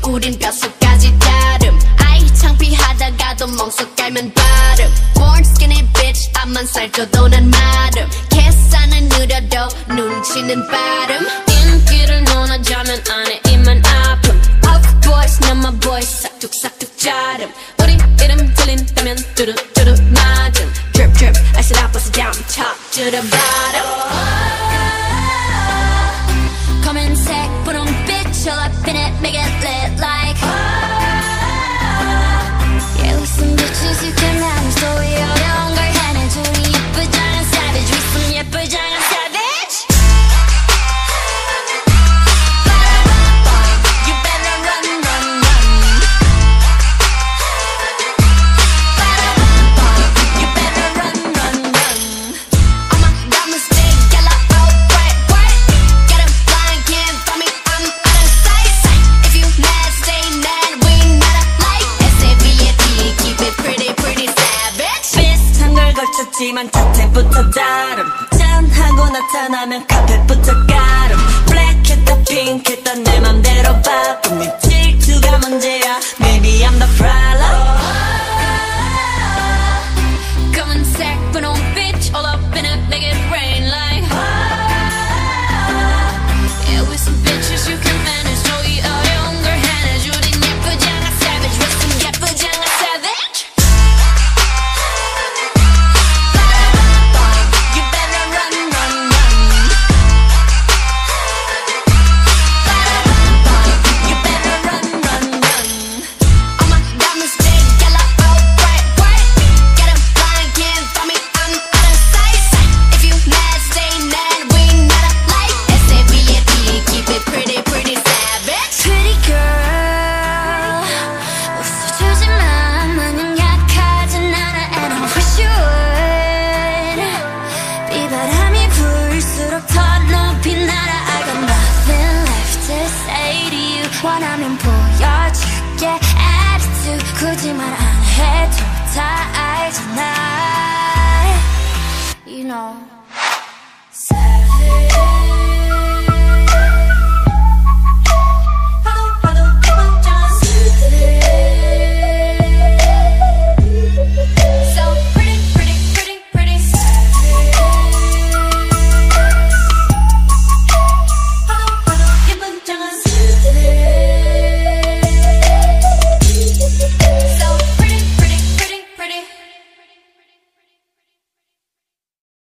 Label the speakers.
Speaker 1: 우린 뼛속까지 다름 아이 창피하다가도 멍석 깔면 발음 Born skinny bitch 앞만 살쪄도 난 마름 계산은 느려도 눈치는 빠름 인기를 논하자면 안에 입만 아픔 Of boys 난 my boys 싹둑싹둑 자름 우리 이름 들린다면 뚜루뚜루 맞음 Drip drip I said I bust it down top to the bottom 검은색 분홍빛 all up in it make it lit like Yeah we some bitches you can manage 또 이 어려운 걸 해내줘 우리 예쁘장한 savage we some 예쁘장한 savage You better run run run You better run run run All my diamonds big yellow oh bright bright Get 'em blind can't find me I'm out of sight If you mad stay mad we not alike S-A-V-A-T keep it pretty pretty savage
Speaker 2: 비슷한 걸 걸쳤지만 자태부터 다름 짠하고 나타나면 카펫부터 가름 블랙했다 핑크했다 내 맘대로 바꿈 네 질투가 문제야 Maybe I'm the problem
Speaker 1: 검은색 분홍빛 all up in it make it rain like Yeah with some bitches you can manage 또 이 어려운 걸 해내줘 우린 예쁘장한 savage with some 예쁘장한 savage
Speaker 2: You better run run run You better run run run
Speaker 1: All my diamonds big yellow oh bright bright Get 'em blind can't find me I'm out of sight If you mad stay mad we not alike S-A-V-A-T keep it pretty pretty savage
Speaker 2: Pretty girl 웃어주지만 마냥 약하진 않아 And I wish you would 비바람이 불수록 더 높이 날아 I got nothing left to say to you 원하면 보여줄게 attitude 굳이 말 안 해도 다 알잖아 You know